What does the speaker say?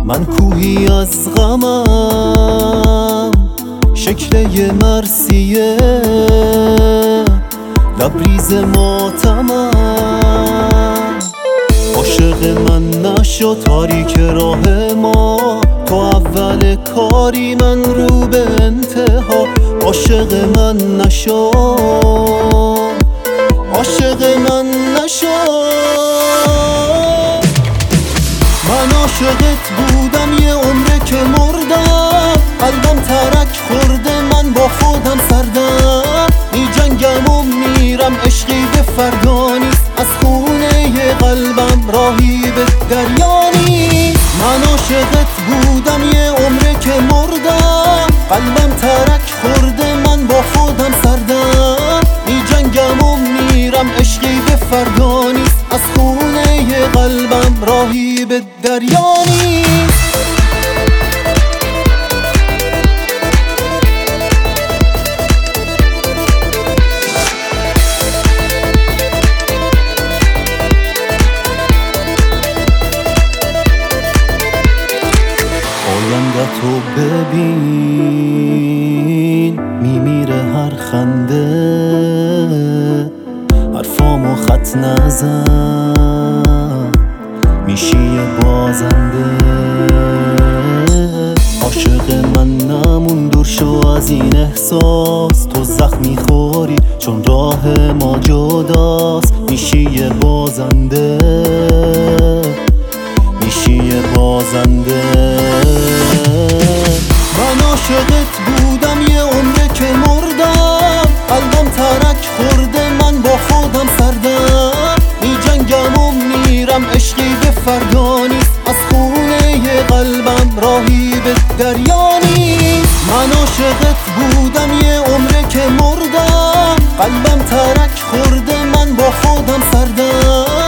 من کوهی از غمم، شکل یه مرثیه، لبریز ماتمم. عاشق من نشو تاریک راه ما، تو اول کاری من رو به انتها. عاشق من نشو، عاشق من نشو. من عاشقت بودم یه عمره که مردم، قلبم ترک خورده من با خودم سردم. می جنگم و میرم عشقی به فردا نیست، از خونه ی قلبم راهی به دریا نیست. من عاشقت بودم یه عمره که مردم، قلبم ترک خورده من با خودم سردم. می جنگم و میرم عشقی به فردا نیست، از خونه ی قلبم راهی به دریا نیست. آینده‌تو ببین، میمیره هر خنده. حرفامو خط نزن، میشی یه بازنده. عاشق من نمون، دور شو از این احساس. تو زخم میخوری چون راه ما جداست. میشی یه بازنده، میشی یه بازنده. من عاشقت بودم یه عمره که مردم، قلبم ترک خورده من با خودم سردم. می جنگم و میرم عشقی به فردا نیست، از خونه ی قلبم راهی به دریا نیست. من عاشقت بودم یه عمره که مردم، قلبم ترک خورده من با خودم سردم.